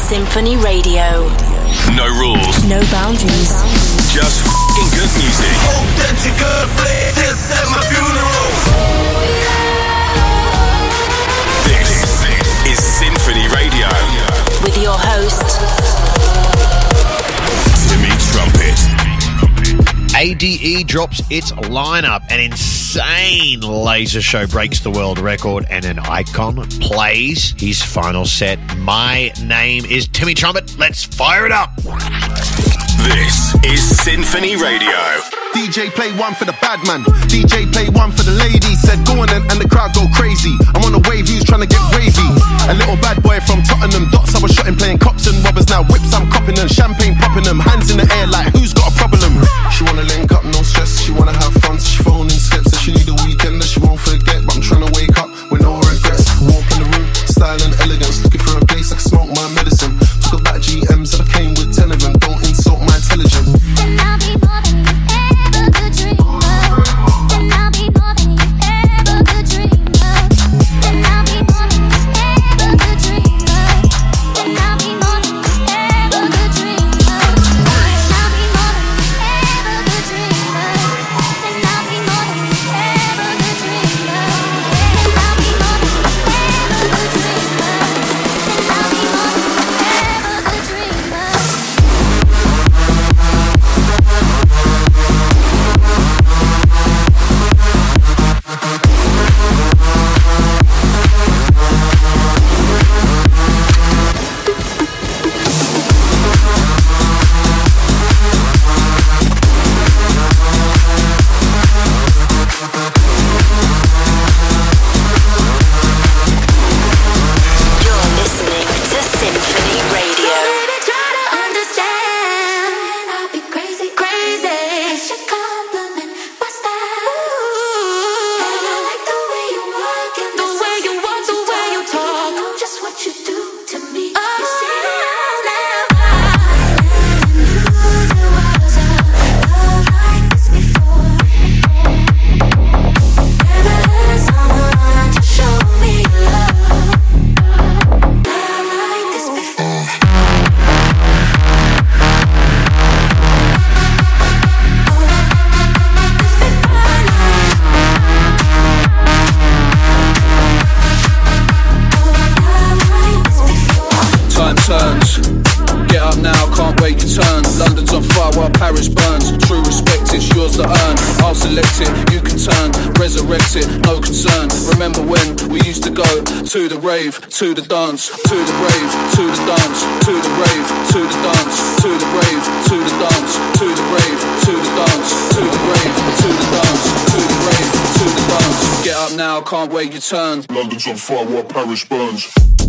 Symphony Radio. No rules. No boundaries. Just f***ing good music. Hope that you're good, please. This at my funeral. This is Symphony Radio. With your host, Timmy Trumpet. ADE drops its lineup. An insane laser show breaks the world record, and an icon plays his final set. My name is Timmy Trumpet. Let's fire it up. This is Symphony Radio. DJ play one for the bad man. DJ play one for the lady. Said go on and the crowd go crazy. I'm on a wave, who's trying to get wavy. A little bad boy from Tottenham. Dots I was shotting, playing cops and robbers. Now whips I'm copping them. Champagne popping them. Hands in the air like who's got a problem. She wanna link up, no stress. She wanna have fun, so she phoning slips. Said she need a weekend that she won't forget. But I'm trying to wake up with no regrets. Walk in the room, style and elegance. Looking for a place I can smoke my medicine. Took a back GMs and I came with 10 of them. Don't insult my intelligence. Then I'll be more than you ever could dream of. Then I'll be more than you ever could dream of. Then I'll be more than you ever could dream of. Then I'll be more than you ever could dream of. Then I'll be more than you ever could dream of. Then I'll be more than you ever could dream of. Then I'll be more than you ever could dream of. Then I'll be more than you ever could dream of. you're listening to Symphony Radio. Baby, try to understand. I'll be crazy, crazy. It's your compliment. What's that? Ooh, and I like the way you walk and the way you walk, the way you talk. You know just what you do to me. You see, I never knew there was a love like this before. Never had someone to show me love like this before. Time turns. Get up now, can't wait your turn. London's on fire while Paris burns. True respect, it's yours to earn. I'll select it, you can turn. Resurrect it, no concern. Remember when we used to go to the rave, to the dance, to the rave, to the dance, to the rave, to the dance, to the rave, to the dance, to the rave, to the dance, to the rave, to the dance, to the rave, to the dance. Get up now, can't wait your turn. London's on fire while Paris burns.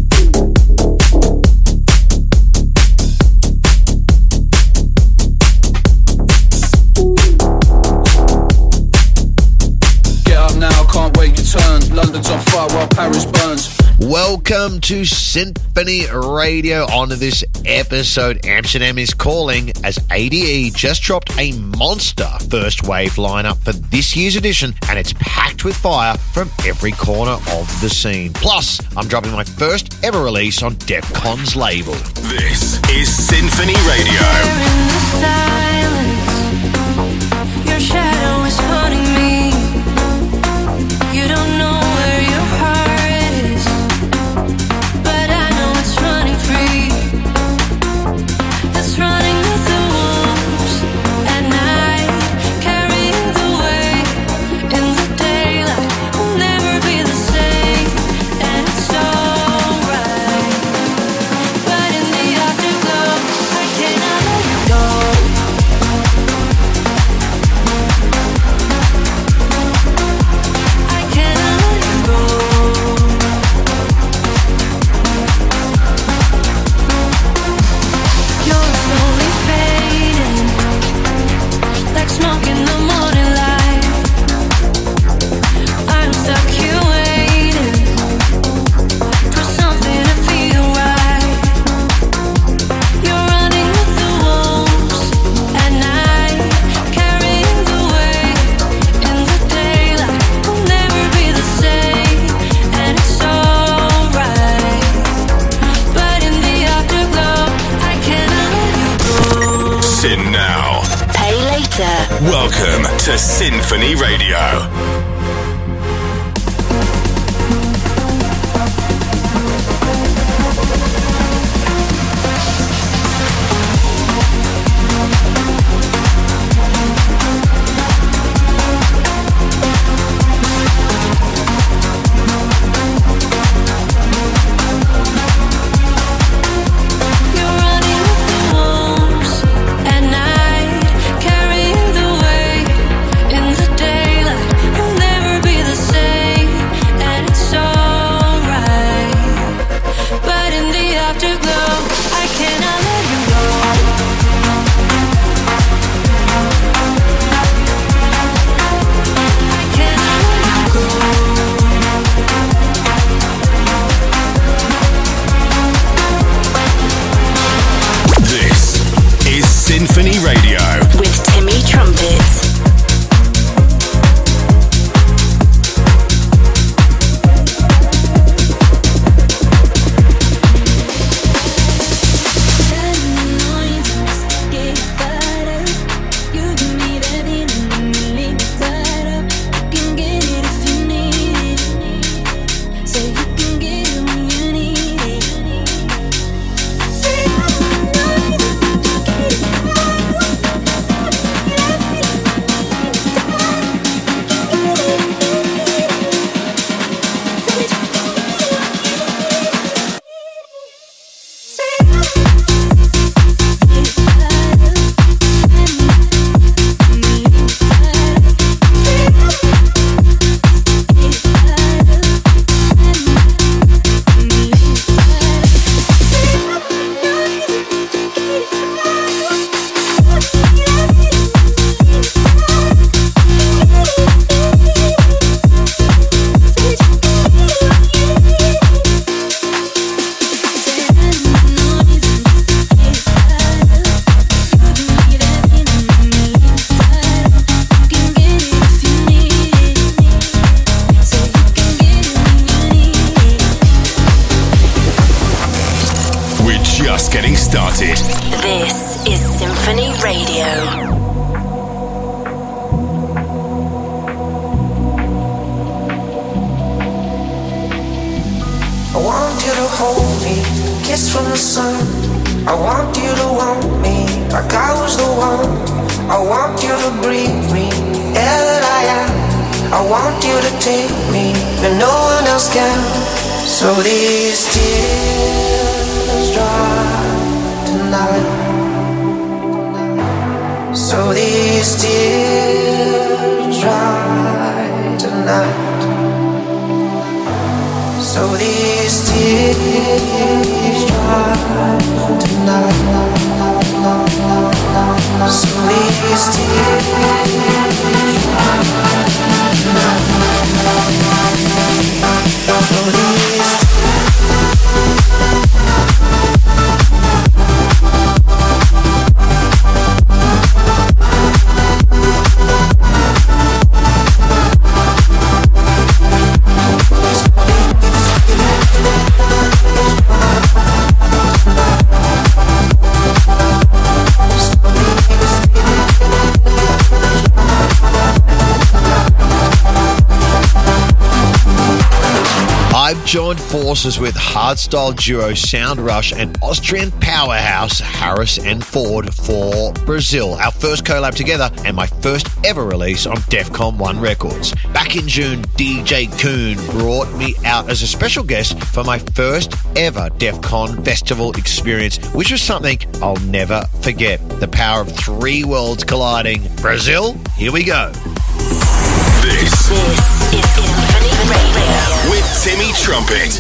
Get up now, can't wait your turn. London's on fire while Paris burns. Welcome to Symphony Radio. On this episode, Amsterdam is calling as ADE just dropped a monster first wave lineup for this year's edition, and it's packed with fire from every corner of the scene. Plus, I'm dropping my first ever release on Defcon's label. This is Symphony Radio. In the silence, your shadow is haunting me. You don't know where your heart is, but I know it's running free. It's running with the wolves at night, carrying the weight in the daylight. Will never be the same, and it's alright. But in the afterglow, I cannot let you go. better. Welcome to Symphony Radio. Symphony Radio with Timmy Trumpet. Getting started. This is Symphony Radio. I want you to hold me, kiss from the sun. I want you to want me like I was the one. I want you to breathe me, air that I am. I want you to take me when no one else can. So these tears dry tonight. So these tears dry tonight. So these tears dry tonight. So these tears dry tonight. So these I've joined forces with hardstyle duo Sound Rush and Austrian powerhouse Harris and Ford for Brazil, our first collab together and my first ever release on Defcon 1 Records. Back in June, DJ Koon brought me out as a special guest for my first ever Defcon festival experience, which was something I'll never forget. The power of three worlds colliding. Brazil, here we go. This is Symphony Radio with Timmy Trumpet.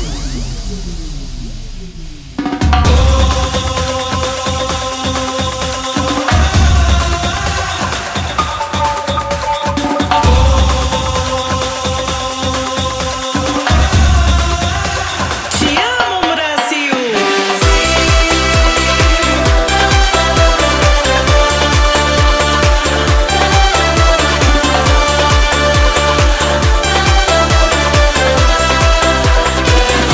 tears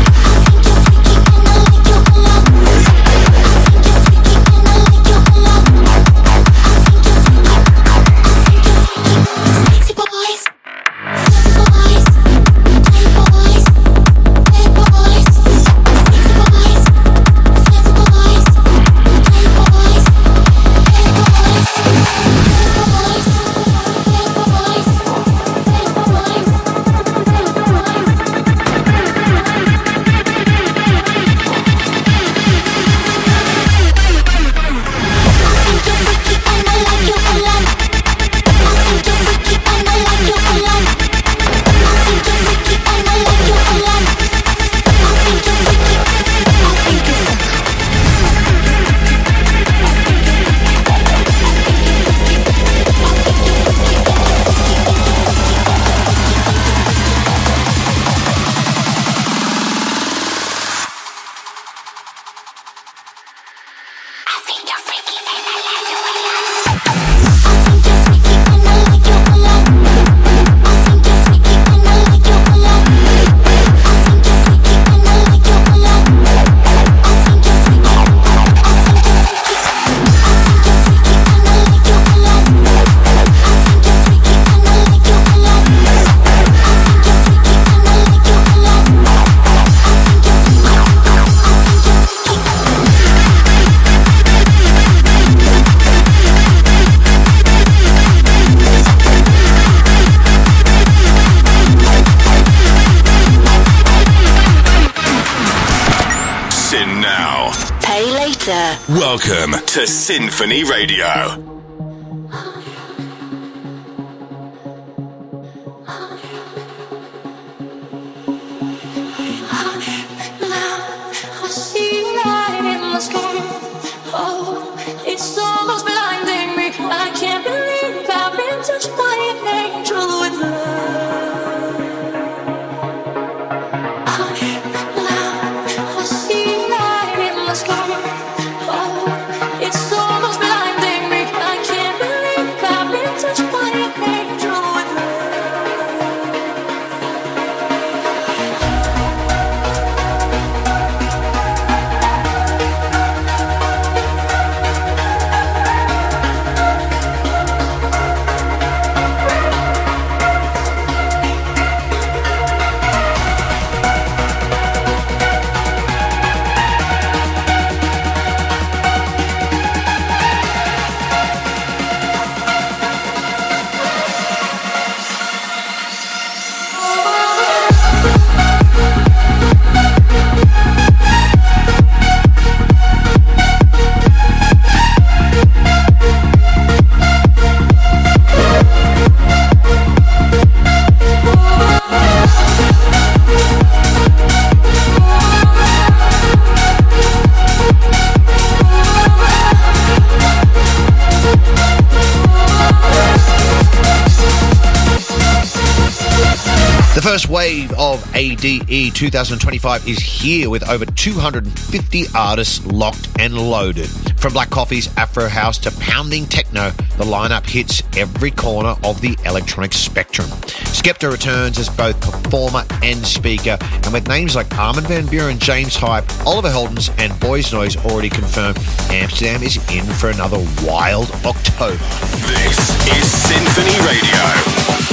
Welcome to Symphony Radio. The first wave of ADE 2025 is here with over 250 artists locked and loaded. From Black Coffee's Afro House to pounding techno, the lineup hits every corner of the electronic spectrum. Skepta returns as both performer and speaker, and with names like Armin van Buuren, James Hype, Oliver Heldens and Boys Noise already confirmed, Amsterdam is in for another wild October. This is Symphony Radio.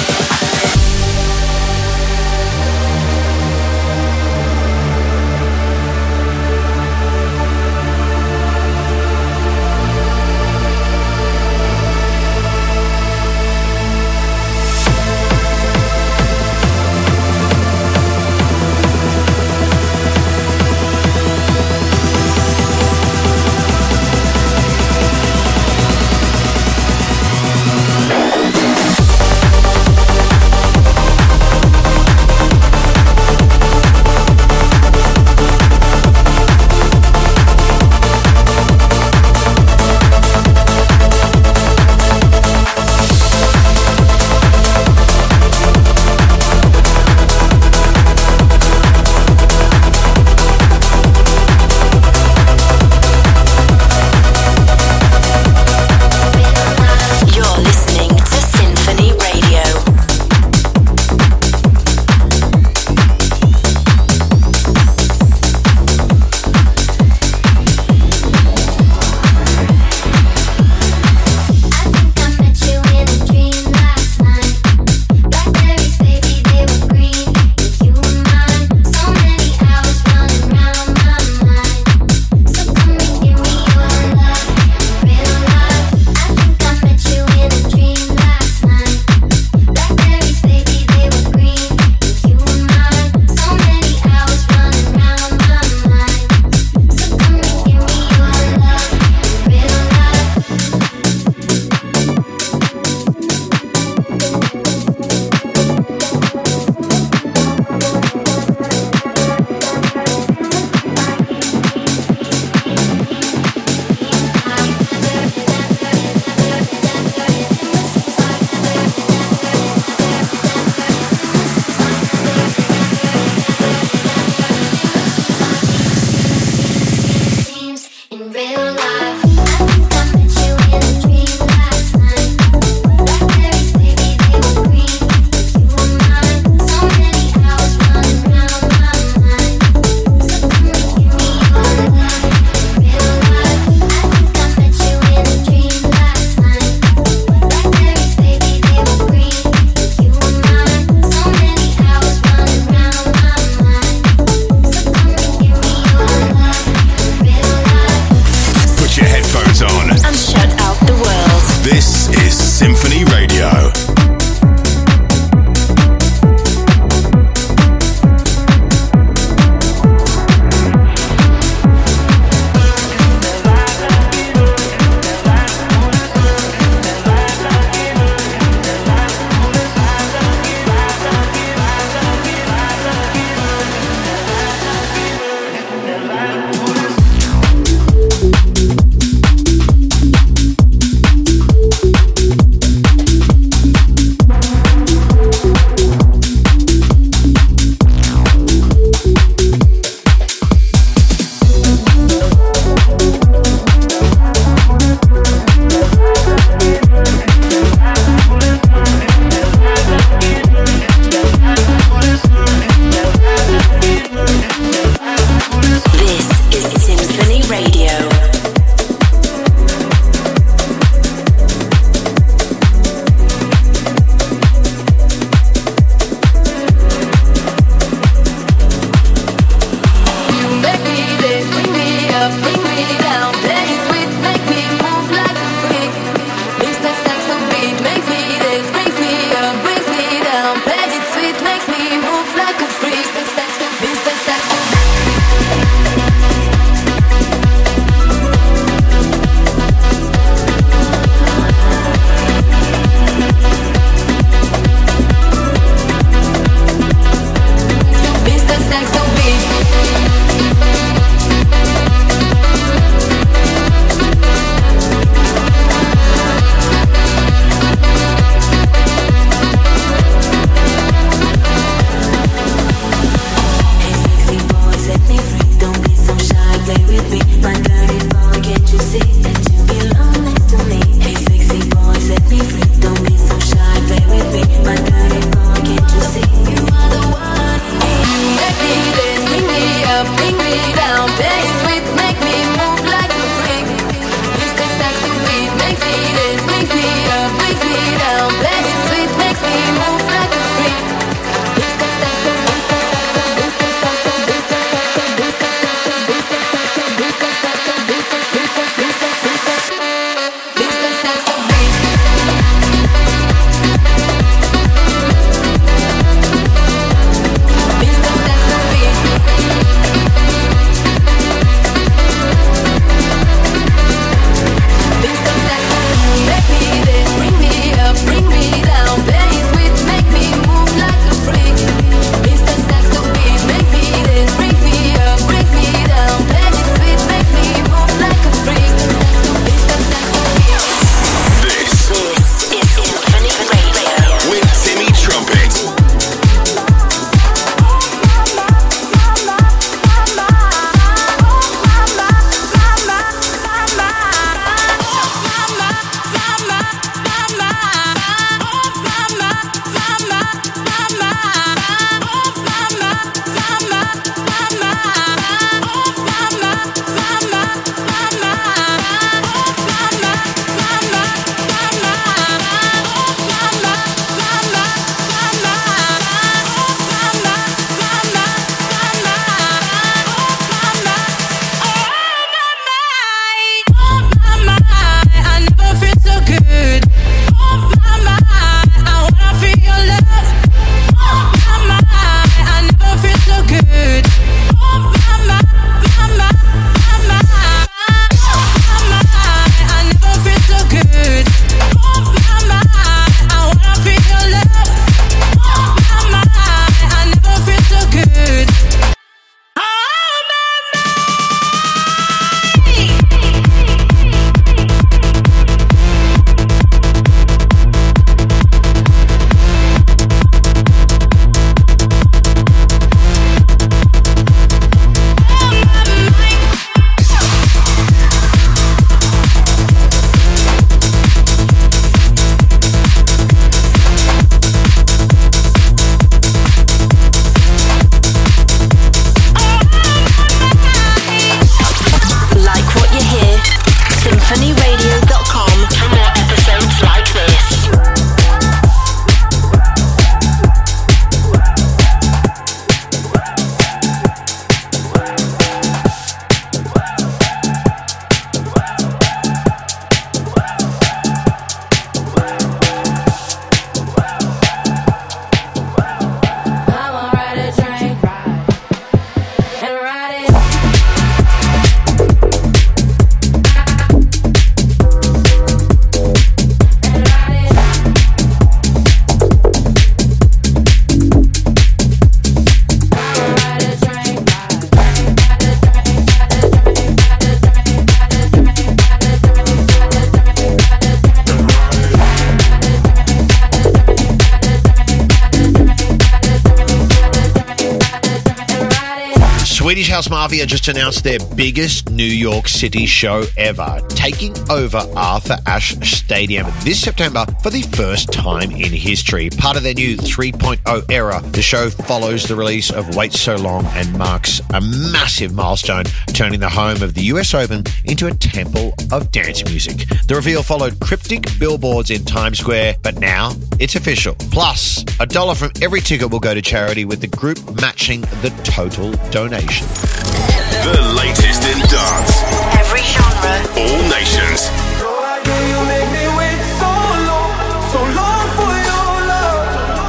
Swedish House Mafia just announced their biggest New York City show ever, taking over Arthur Ashe Stadium this September for the first time in history. Part of their new 3.0 era, the show follows the release of Wait So Long and marks a massive milestone, turning the home of the US Open into a temple of dance music. The reveal followed cryptic billboards in Times Square, but now it's official. Plus, $1 from every ticket will go to charity, with the group matching the total donation. The latest in dance. Every genre. All nations. Why do you make me wait so long for your love?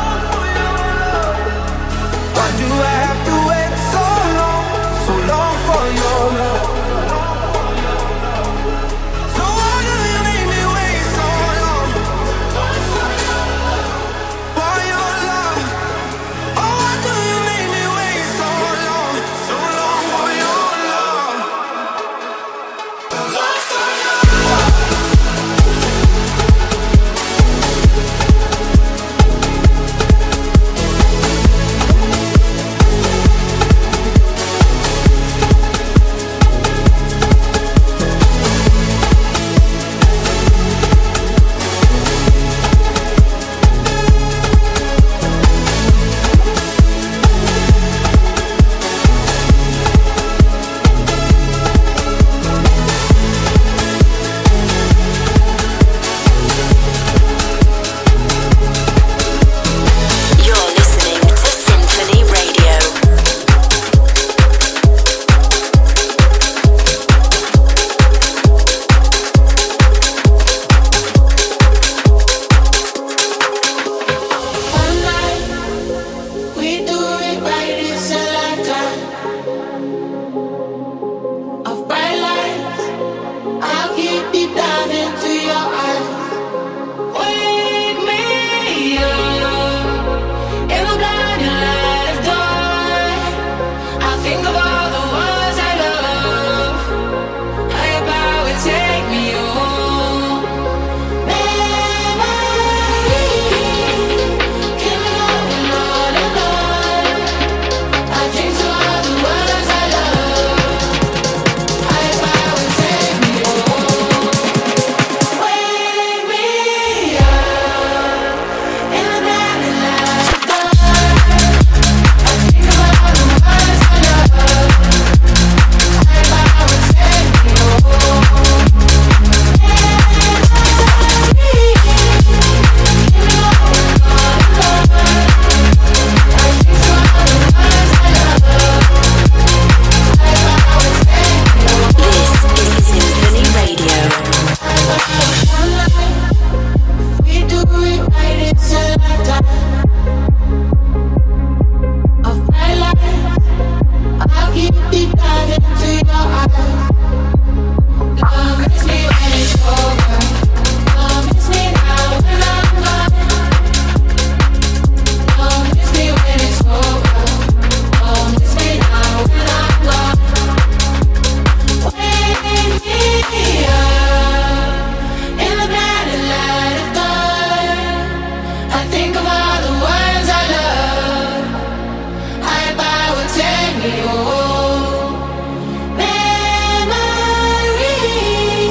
Why do I have to wait so long for your love? So why do you make me wait so long for your love? Oh, why do you make me wait so long for your love? Love for your You're listening to Symphony Radio. One night, we do it right, it's a lifetime of bright lights. I'll keep deep down into your eyes. Wake me up in the blinding light of dawn. I think of all the ones I love. Higher power, take me home. Memories killing on and on and on. I drink to all the ones I love. Higher power, take me home. Wake me up in the blinding light of dawn. I think of all the ones I love. Higher power, take me home. This is Symphony Radio. We do it right, it's a lifetime of bright lights. I'll keep deep down into your eyes. Love makes me when it's over. Love makes me now when I'm gone. Love makes me when it's over. Love makes me now when I'm gone. Wake me up in the blinding light of dawn. I think of all the ones I love. High power, take me home. Memories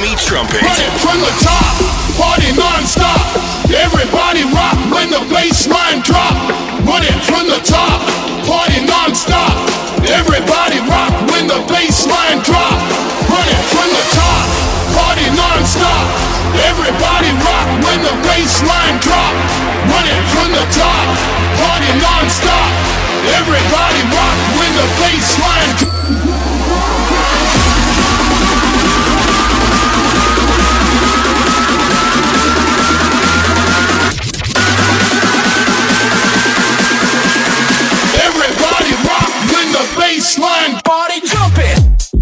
Symphony Trumpet. Run it from the top, party non-stop. Everybody rock when the bass line drop. Run it from the top, party non-stop. Everybody rock when the bass line drop. Run it from the top, party non-stop. Everybody rock when the bass line drop. Run it from the top, party non-stop. Everybody rock when the bass line drop. Everybody rock when the bass line party jumping.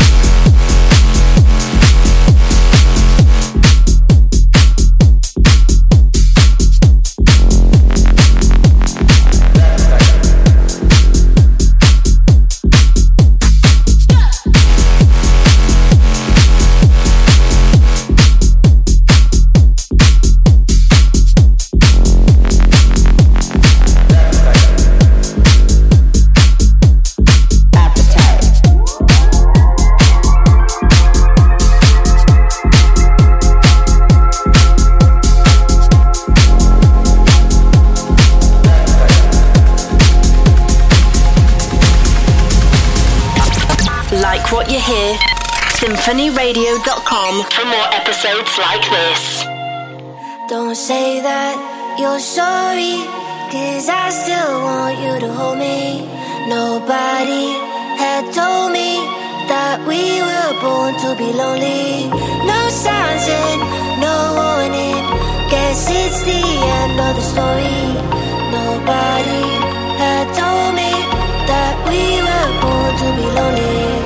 What you hear, symphonyradio.com for more episodes like this. Don't say that you're sorry, 'cause I still want you to hold me. Nobody had told me that we were born to be lonely. No signs and no warning, guess it's the end of the story. Nobody had told me that we were born to be lonely.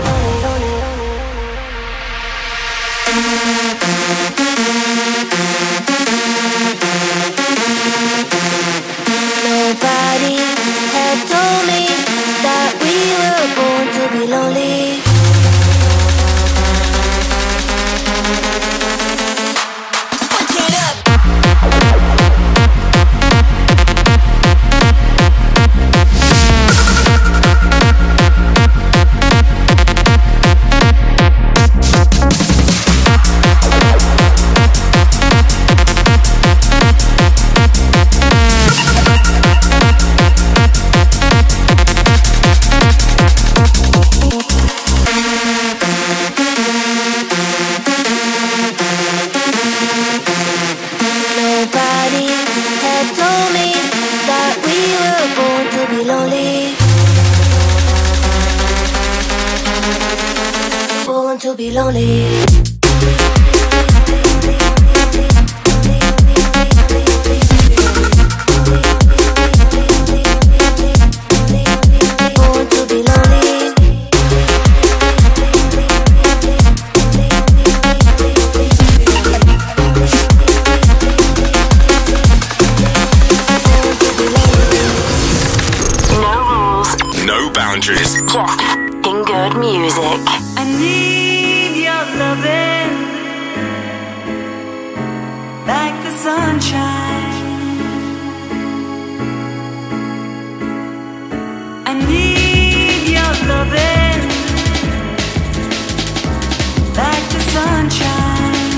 Nobody had told me that we were born to be lonely. Switch it up. To be lonely. Just in good music. I need your loving like the sunshine. I need your loving like the sunshine.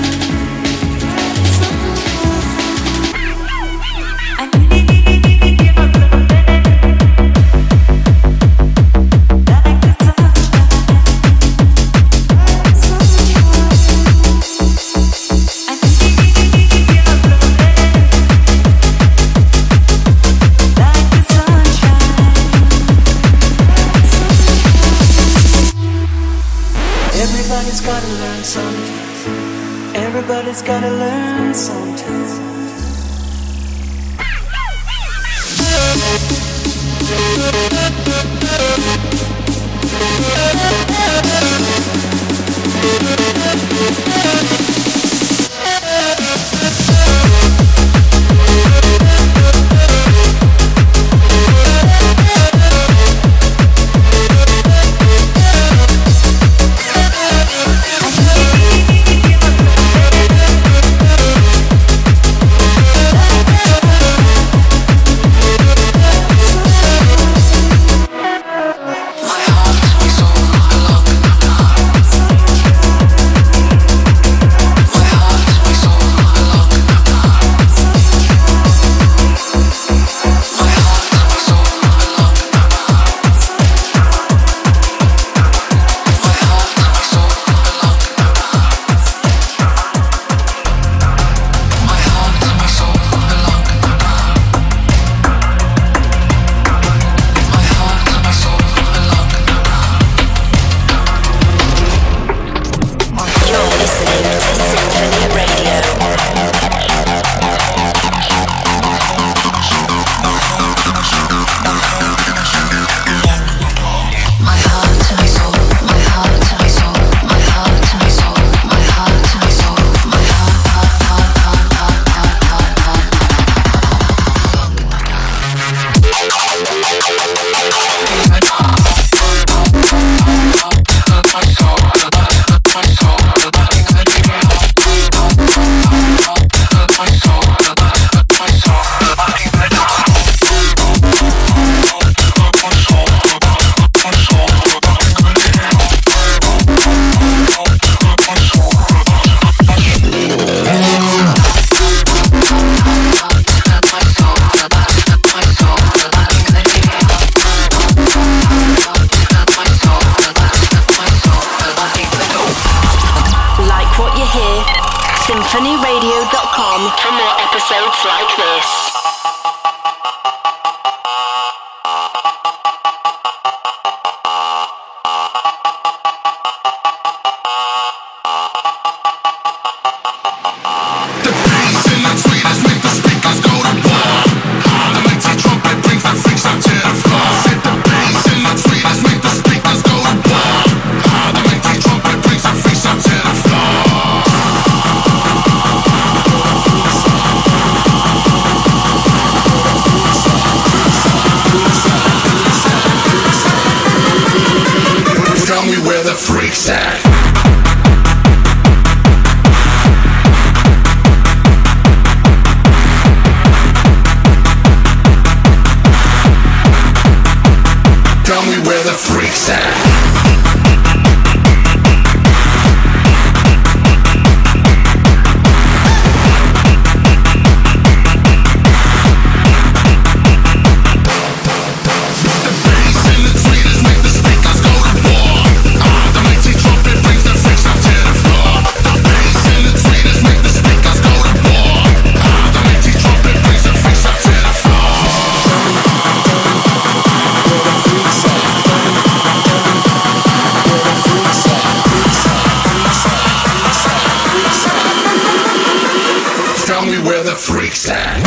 Everybody's gotta learn something. Everybody's gotta learn something. symphonyradio.com for more episodes like this. Tell me where the freaks at. Tell me where the freaks at. Tell me where the freaks at.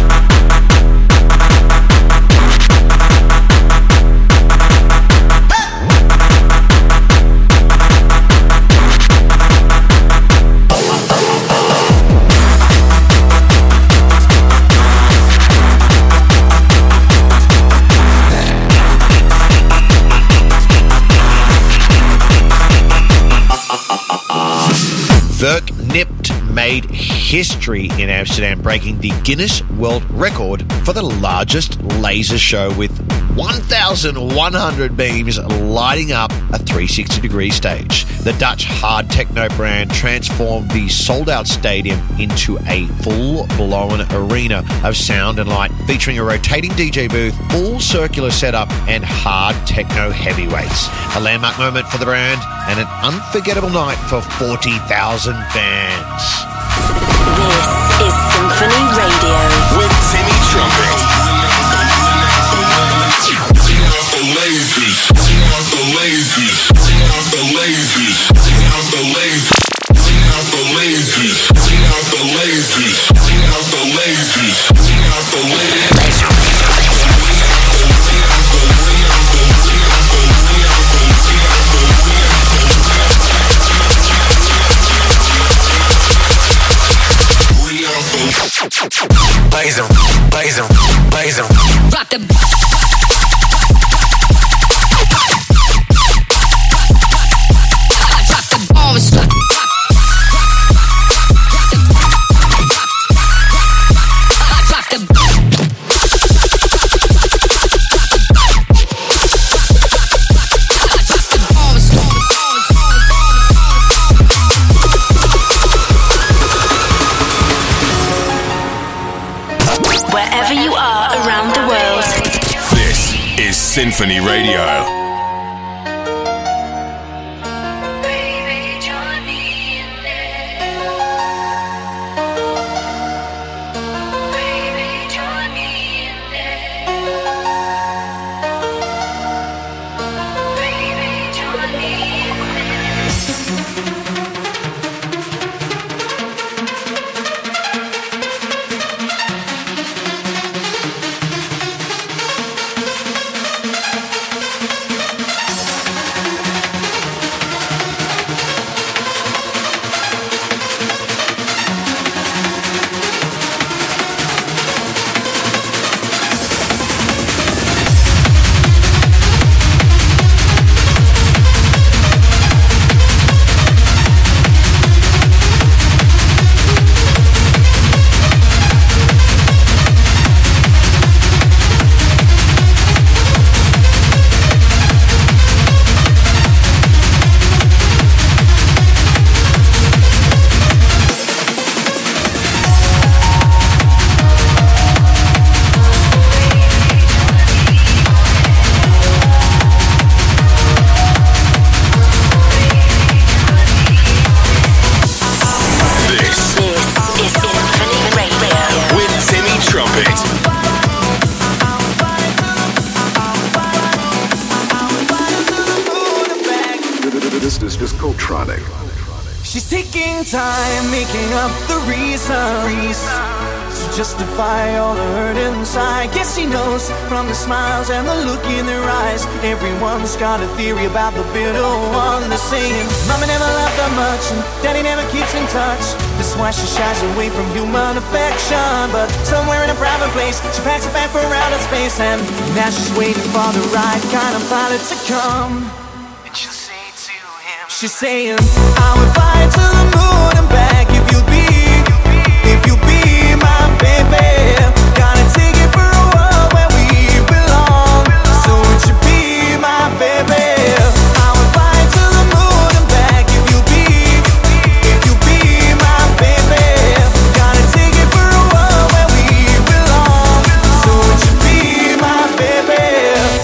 Verk Nipt made history in Amsterdam, breaking the Guinness World Record for the largest laser show with 1,100 beams lighting up a 360-degree stage. The Dutch hard techno brand transformed the sold-out stadium into a full-blown arena of sound and light, featuring a rotating DJ booth, full circular setup, and hard techno heavyweights. A landmark moment for the brand and an unforgettable night for 40,000 fans. This is Symphony Radio with Timmy Trumpet. The lazies, the lazies, the lazies, the lazies, the lazies, the lazies, the lazies, the lazies. Blazer, blazer, blazer. Rock the. Drop the bombs. Drop the. wherever you are around the world. This is Symphony Radio. She's taking time, making up the reasons to justify all the hurt inside. Guess she knows from the smiles and the look in their eyes. Everyone's got a theory about the bitter one. They're saying Mama never loved that much and Daddy never keeps in touch. That's why she shies away from human affection. But somewhere in a private place, she packs a bag for outer space. And now she's waiting for the right kind of pilot to come. And she'll say to him, she's saying, I would fly to the moon and back if you'll be my baby. Gotta take it for a world where we belong. So would you be my baby? I would fly to the moon and back if you'll be my baby. Gotta take it for a world where we belong. So would you be my baby?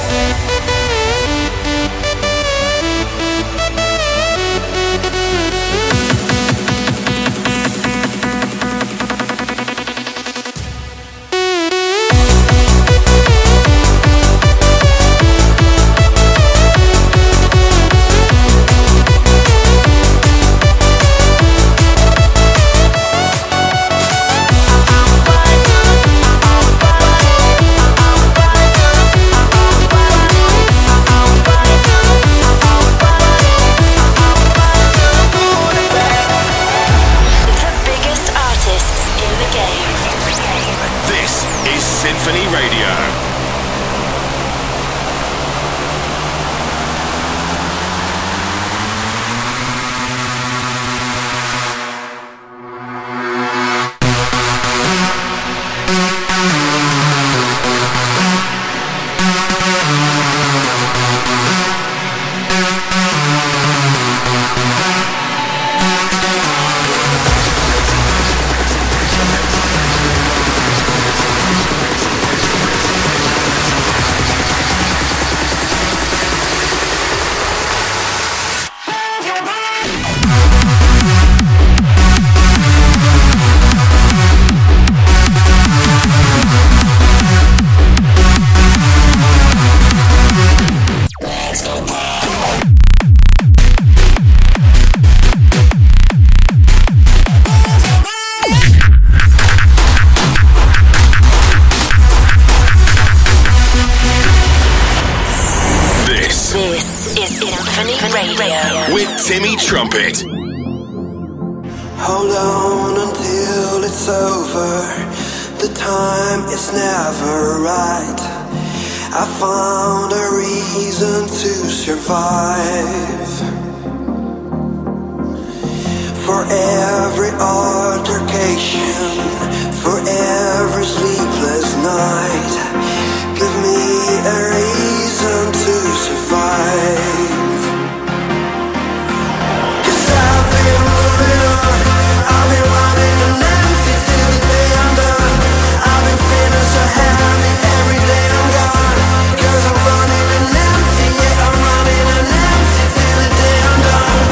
Symphony Radio. Timmy Trumpet. Hold on until it's over. The time is never right. I found a reason to survive. For every altercation, for every sleepless night, give me a reason to survive. I've been running on empty till the day I'm done. I've been feeling so heavy every day I'm gone. 'Cause I'm running on empty, yeah, I'm running on empty till the day I'm done.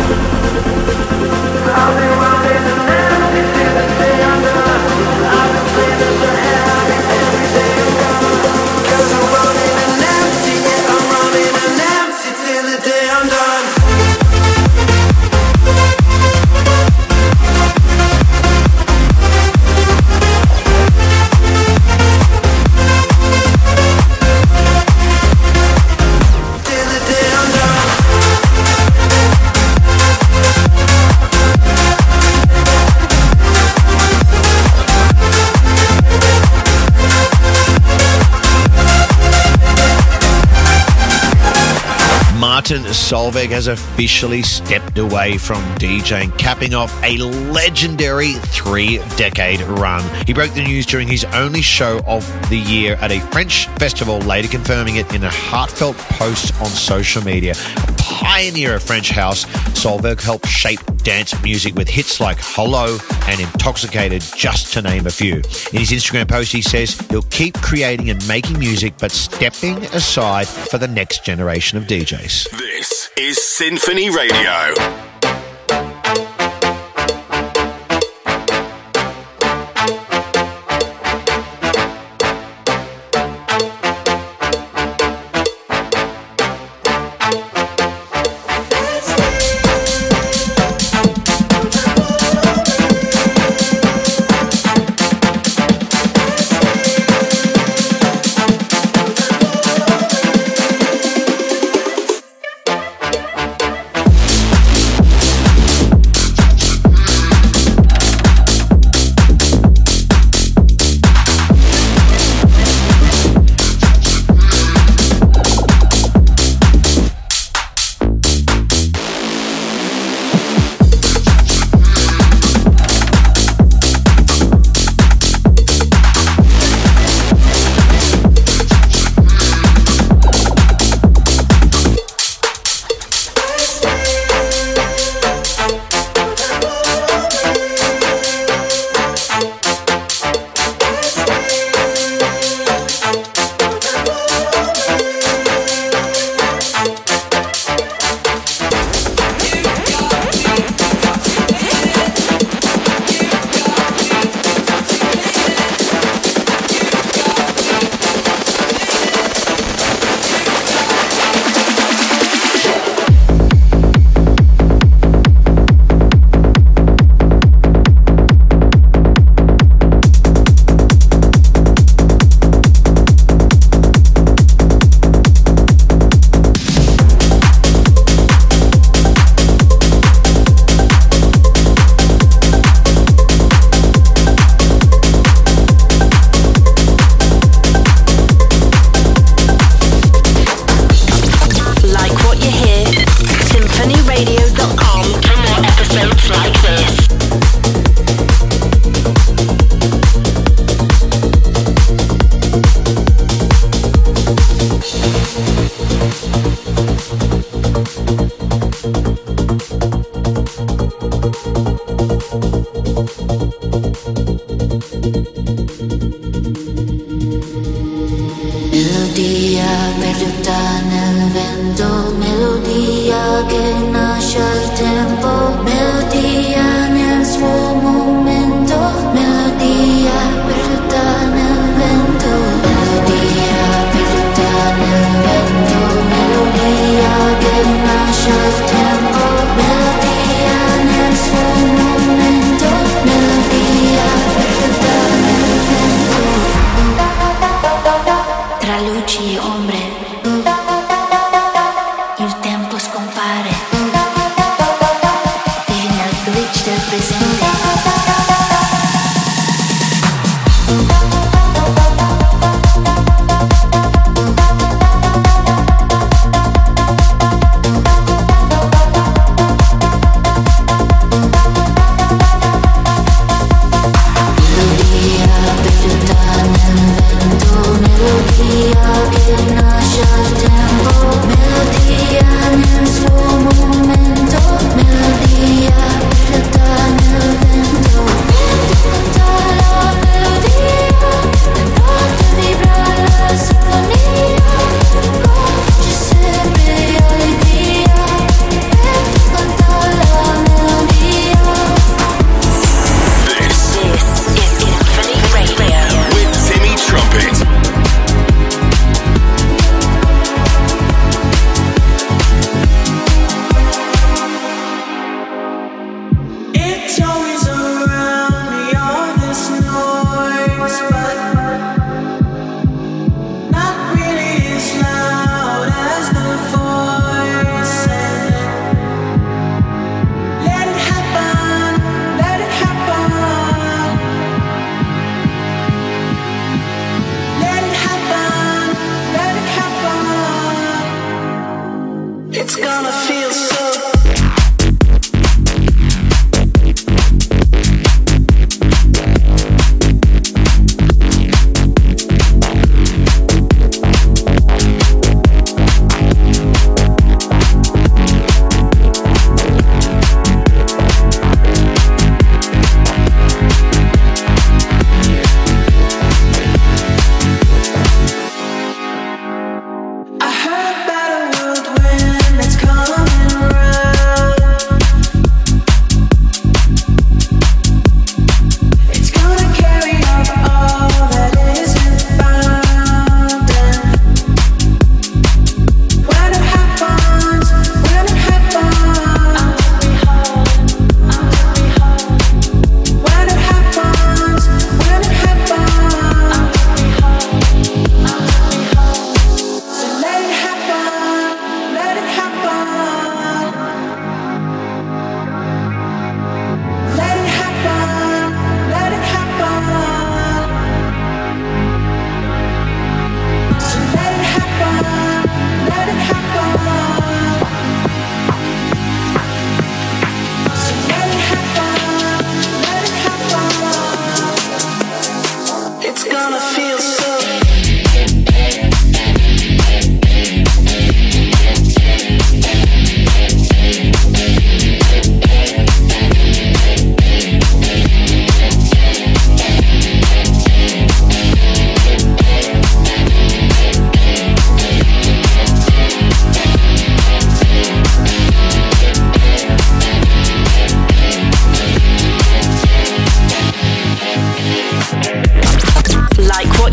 I've been running on empty till the day I'm done. I've been feeling so heavy every day I'm gone. 'Cause I'm running on empty, yeah, I'm running on empty till the day I'm done. Martin Solveig has officially stepped away from DJing, capping off a legendary 3-decade run. He broke the news during his only show of the year at a French festival, later confirming it in a heartfelt post on social media. A pioneer of French house, Solveig helped shape dance music with hits like Hello and Intoxicated, just to name a few. In his Instagram post, he says he'll keep creating and making music, but stepping aside for the next generation of DJs. This is Symphony Radio.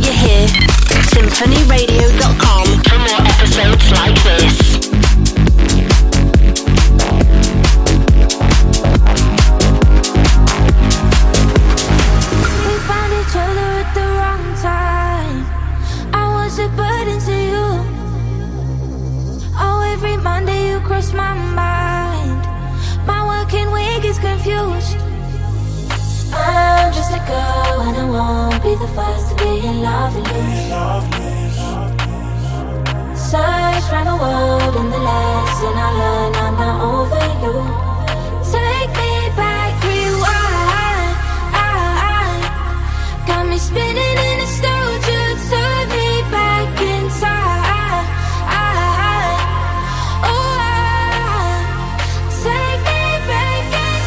you here. SymphonyRadio.com for more episodes like this. We found each other at the wrong time. I was a burden to you. Oh, every Monday you cross my mind. My working week is confused. I'm just a girl and I won't be the first to be in love with you. Search round the world and the lesson I learned, I'm not over you. Take me back, rewind. Got me spinning in nostalgia, turn me back in time. Take me back in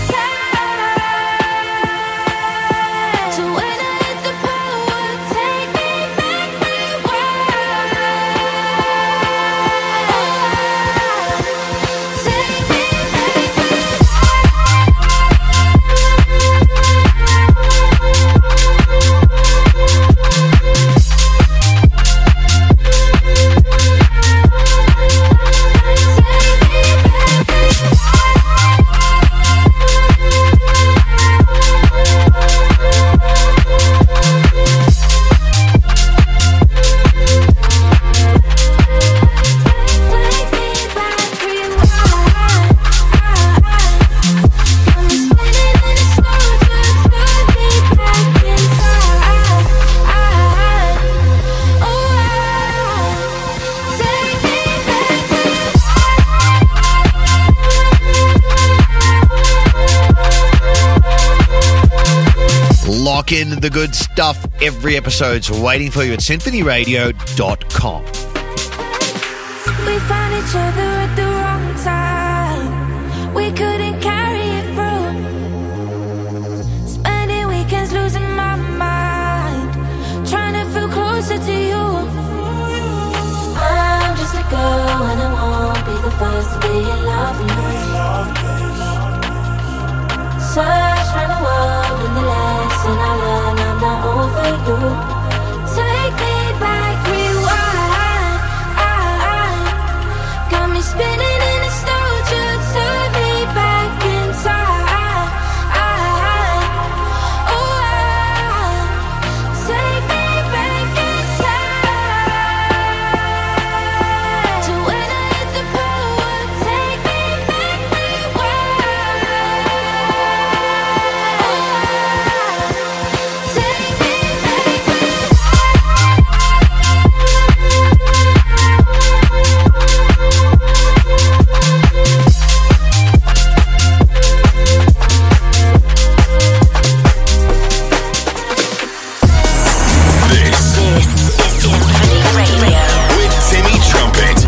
time to when I hit the power. Take me back, rewind. Take me Lock in the good stuff. Every episode's waiting for you at symphonyradio.com. We found each other at the wrong time. We couldn't carry it through. Spending weekends losing my mind, trying to feel closer to you. I'm just a girl and I won't be the first to be in love with you. Search round the world and the lesson I learned, I'm not over you. Take me back, rewind. Got me spinning in nostalgia, turn me back in time. Take me back in time to when I hit the power. Take me back, rewind. Take me This This is Symphony Radio. with Timmy Trumpet.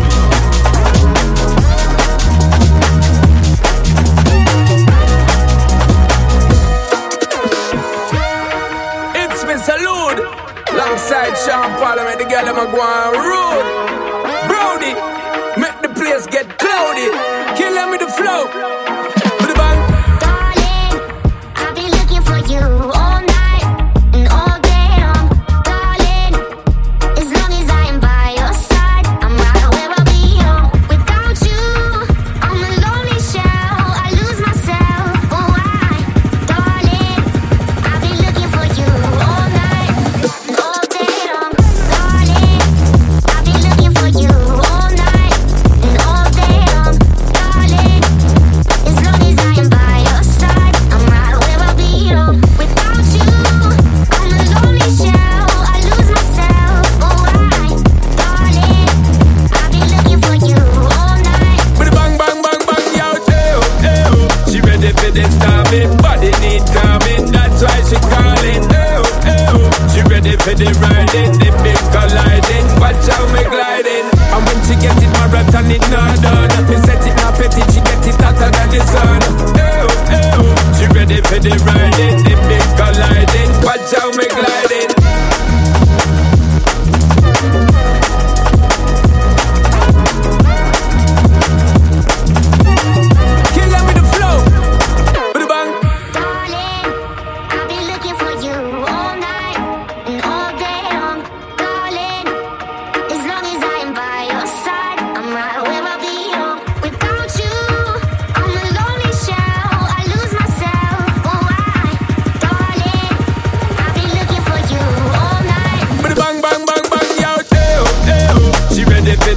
It's me Salute, alongside Sean Parliament, the girl I'm a go on road. Brody, make the place get cloudy. Kill them with the flow. With the bang. Darling, I've been looking for you all night and all day long. Darling, as long as I am by your side, I'm right where I belong. Without you, I'm a lonely shell. I lose myself. Oh, why? Darling, I've been looking for you all night and all day long. Darling, I've been looking for you all night and all day long. Darling, as long as I am by your side, I'm right where I belong. Without you, I'm a lonely shell. I lose myself. Oh, why? Darling, I've been looking for you all night. With the bang, bang, bang, bang, yo, ew, ew. She ready for this starving, body need calming, that's why she calling, ew, ew. She ready for the riding, the big colliding, watch how me gliding. And when she get it marathon, it not done. Me set it, not petty, she get it hotter than the sun. Ew, ew. She ready for the riding, the big colliding, watch how me gliding. Kill them with the flow, with the bang. Darling, I've been looking for you all night and all day long.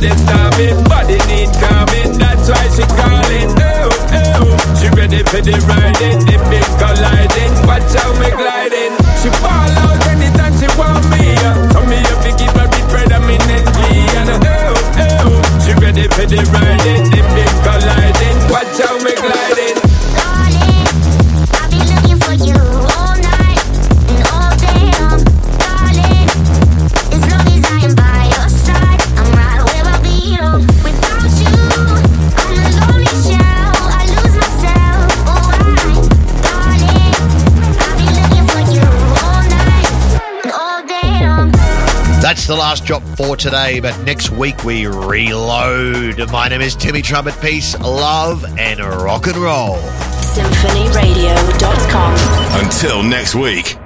the starving, body need calming. That's why she calling. Oh, oh, she ready for the riding, the big colliding. Watch how me gliding. She fall out anytime she want me. So me have to give her the predominantly. And oh, oh, she ready for the riding, the big colliding. Watch how me gliding. Darling, I've been looking for you all night and all day long. Darling, as long as I am by your side, I'm right where I belong. Without you, I'm a lonely shell. I lose myself. Oh, darling, I've been looking for you all night and all day long. That's the last drop for today, but next week we reload. My name is Timmy Trumpet. Peace, love, and rock and roll. SymphonyRadio.com. Until next week.